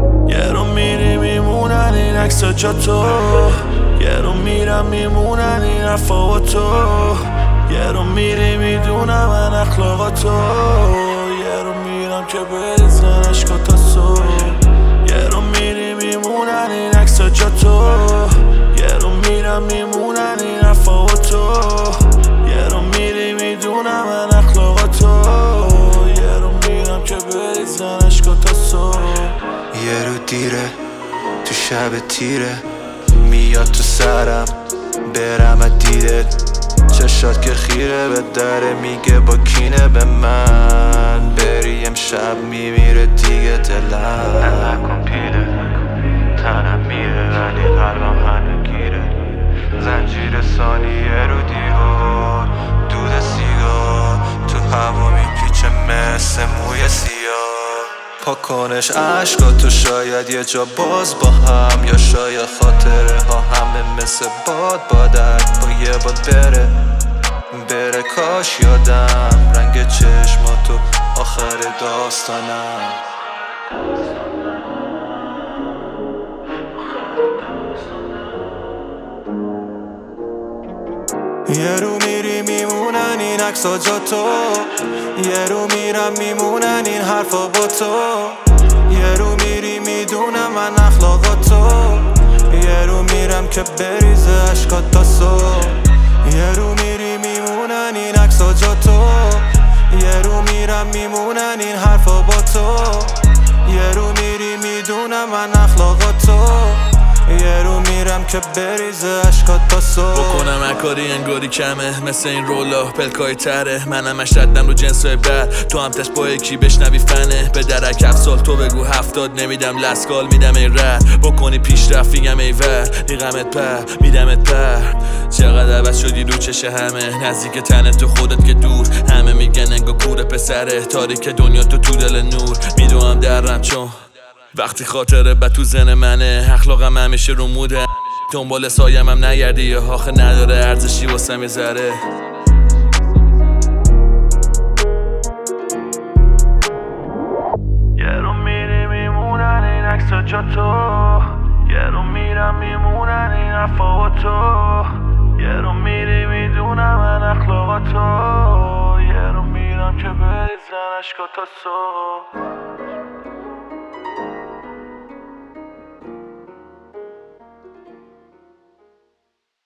یه رو میری میمونن این عکس جا تو، یه رو میرم میمونن این حرفا با تو، یه رو میری میدونم من اخلاقا تو، یه رو میرم که بریزن عشقا تا صبح، یه رو میری میمونن این عکس جا تو، یه رو میرم میمونن این حرفا با تو، یه رو میری میدونم من اخلاقا تو، یه رو میرم که بریزن عشقا تا صبح. یه رو دیره تو شب تیره میاد تو سرم برم از دیدت، چشات که خیره به دره میگه با کینه به من بری امشب میمیره دیگه دلم نکن پیله تنم میره ولی قلبم هنو گیره، زنجیر ثانیه رو دیوار دود سیگار تو هوا میپیچه مثل موی سیاه، پاکنش عشقاتو شاید یه جا باز با هم، یا شاید خاطره ها همه مثل باد بادن با یه باد بره کاش یادم رنگ چشماتو آخر داستانم. یه رو میری میمونن این عکسا جا تو، یه رو میرم میمونن این حرفا با تو، یه رو میری میدونم من اخلاقا تو، یه رو میرم که بریزه عشقات تا صبح، یه رو میری میمونن این عکسا جا تو، یه رو میرم میمونن این حرفا با تو، یه رو میری میدونم من اخلاقا تو، یه رو میرم که بریزه عشقات تا صبح. بکنم اکاری انگاری کمه مثل این رولا پلکای تره، منم اشتدم رو جنسای بد، تو هم تش با یکی بشنوی فنه، به درک 7 سال تو بگو 70 نمیدم لسکال میدم ای رد، بکنی پیشرفت میگم ای ور میغمت پر میدمت پر، چقدر عوض شدی رو چشه همه نزدیک تنه تو خودت که دور، همه میگن انگا کوره پسره تاریک دنیا تو دل نور، میدوام درم چون وقتی خاطره بد تو زن منه، اخلاقم همیشه رو موده، دنبال سایم هم نگردی یه آخه نداره ارزشی واسم یه ذره. یه رو میری میمونن این عکسا جا تو، یه رو میرم میمونن این حرفا با تو، یه رو میری میدونم من اخلاقا تو، یه رو میرم که بریزن عشقا تا صبح.